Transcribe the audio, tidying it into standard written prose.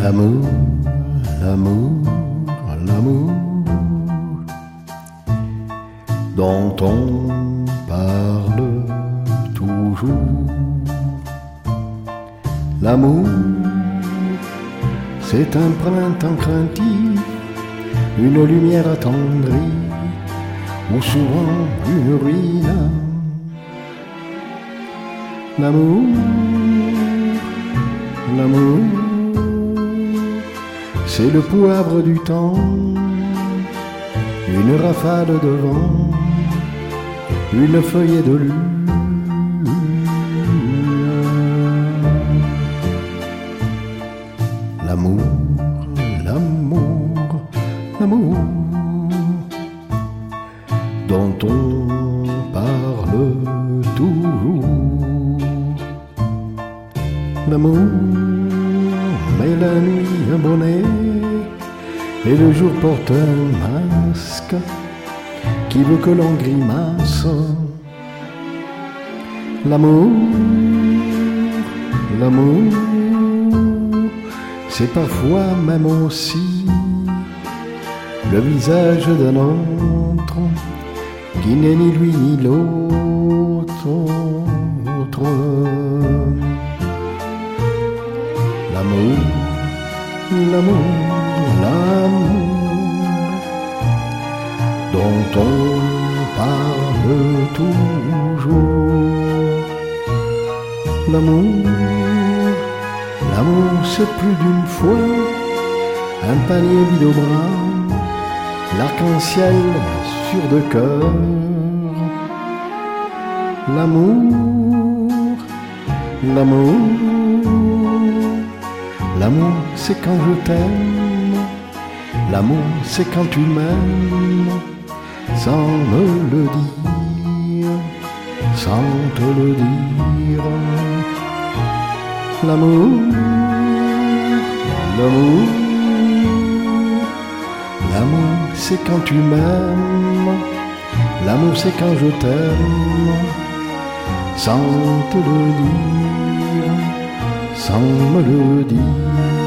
L'amour, l'amour, l'amour dont on parle toujours. L'amour, c'est un printemps craintif, une lumière attendrie, ou souvent une ruine. L'amour, l'amour, c'est le poivre du temps, une rafale de vent, une feuille de lune. L'amour, l'amour, l'amour dont on parle toujours. L'amour met la nuit un bonnet et le jour porte un masque qui veut que l'on grimace. L'amour, l'amour, c'est parfois même aussi le visage d'un autre qui n'est ni lui ni l'autre. L'amour, l'amour, l'amour dont on parle toujours. L'amour, l'amour c'est plus d'une fois un panier vide au bras, l'arc-en-ciel sur deux cœurs. L'amour, l'amour, l'amour c'est quand je t'aime, l'amour c'est quand tu m'aimes, sans me le dire, sans te le dire. L'amour, l'amour, l'amour c'est quand tu m'aimes, l'amour c'est quand je t'aime, sans te le dire, sans me le dire.